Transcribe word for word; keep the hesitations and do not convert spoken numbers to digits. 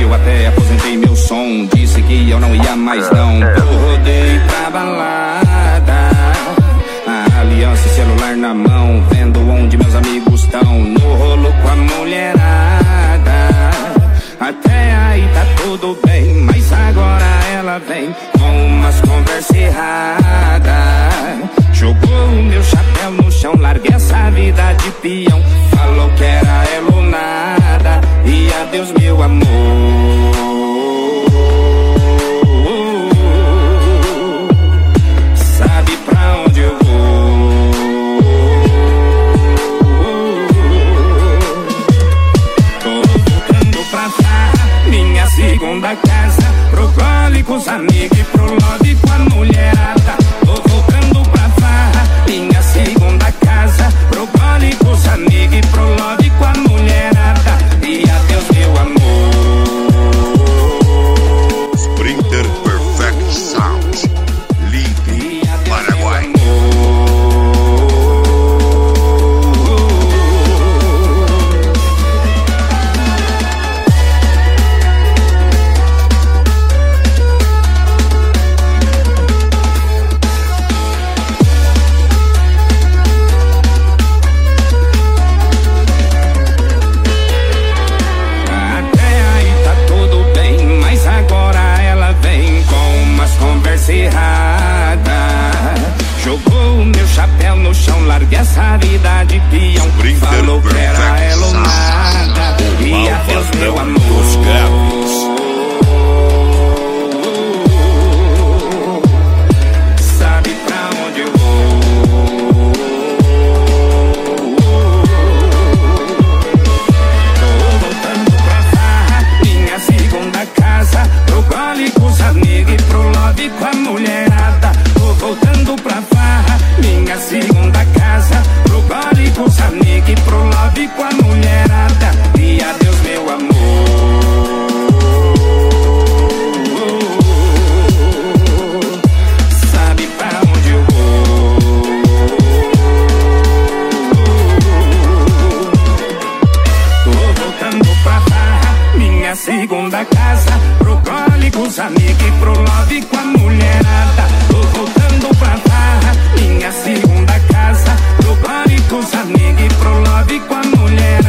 eu até aposentei meu som. Disse que eu não ia mais não. Rodei pra balada, a aliança e celular na mão, vendo onde meus amigos estão. No rolo com a mulherada, até aí tá tudo bem, mas agora ela vem com umas conversas erradas. Jogou o meu chapéu no chão, larguei essa vida de peão. Falou que era ela ou nada, e adeus meu amor. Sabe pra onde eu vou? Tô voltando pra cá, minha segunda casa, pro gole com os amigos e pro love com a mulherada. Tô voltando pra farra, minha segunda casa, pro gole com os amigos e pro love com a mulherada. E adeus meu amor. Sprinter Perfect Sound, Ligue, Paraguai. Errada. Jogou o meu chapéu no chão, larguei essa vida de peão. Falou que era ela ou nada, e adeus meu amor. Sabe pra onde eu vou? Tô voltando pra farra, minha segunda casa, pro gole com os amigos e pro love com a mulherada. Tô voltando pra farra, minha segunda casa, pro gole com os amigos e pro love com a mulherada. E adeus meu amor. Sabe pra onde eu vou? Tô voltando pra farra, minha segunda casa, pro gole com os amigos e pro love com a mulherada. Tô voltando pra farra, minha segunda casa, pro gole com os amigos e pro love com a mulherada.